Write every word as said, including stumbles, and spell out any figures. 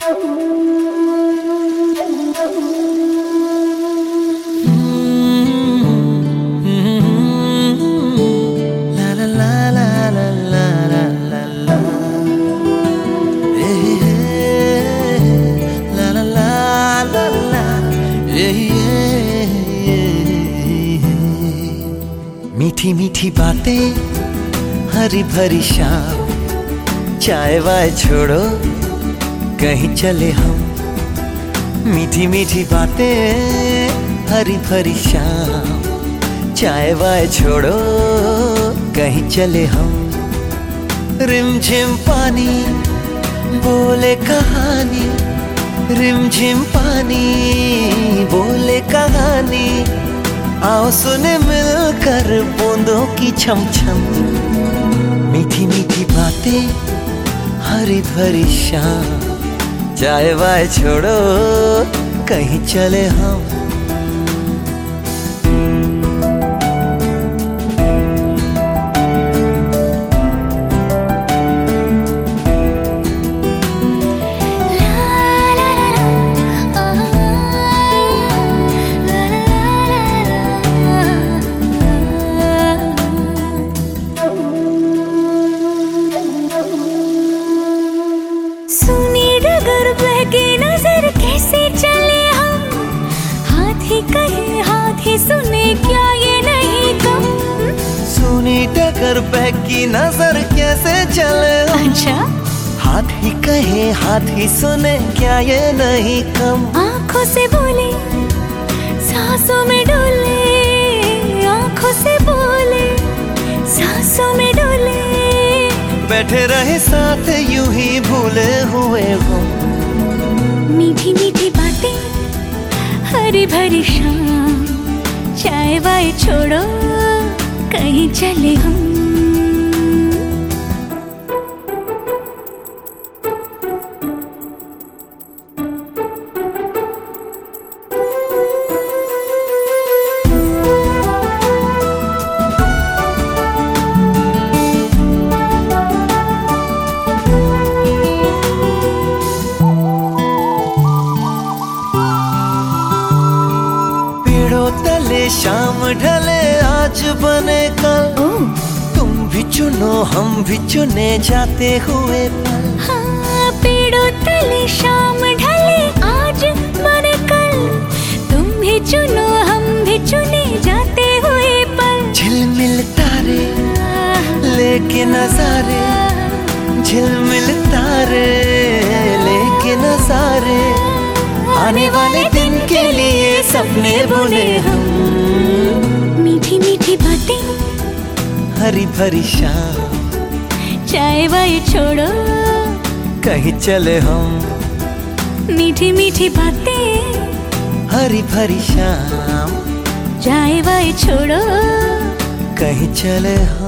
मीठी मीठी बातें हरी भरी शाम, चाय वाय छोड़ो कहीं चले हम। मीठी मीठी बातें हरी भरी शाम, चाय वाय छोड़ो कहीं चले हम। रिमझिम पानी बोले कहानी, रिमझिम पानी बोले कहानी, आओ सुने मिलकर बूंदों की छम छम। मीठी मीठी बातें हरी भरी शाम, चाय वाय छोड़ो कहीं चले हम। सुने क्या ये नहीं कम, सुनी डगर बहकी नजर कैसे चले हम। अच्छा हाथ ही कहे हाथ ही सुने क्या ये नहीं कम। आँखों से बोले सांसों में डोले, आँखों से बोले सांसों में डोले, बैठे रहे साथ यूं ही भूले हुए हम। मीठी मीठी बातें हरी भरी शाम, चाय वाय छोड़ो कहीं चले हम। तले शाम ढले आज बने कल, तुम भी चुनो हम भी चुने जाते हुए पल। हाँ, पेड़ों तले शाम ढले आज बने कल, तुम भी चुनो हम भी चुने जाते हुए पल। झिलमिल तारे लेके नजारे, झिलमिल तारे लेके नजारे, आने वाले दिन के लिए सपने बुने हम। मीठी मीठी बातें हरी भरी शाम, चाय वाय छोड़ो कहीं चले हम। मीठी मीठी बातें हरी भरी शाम, चाय वाय छोड़ो कहीं चले हम।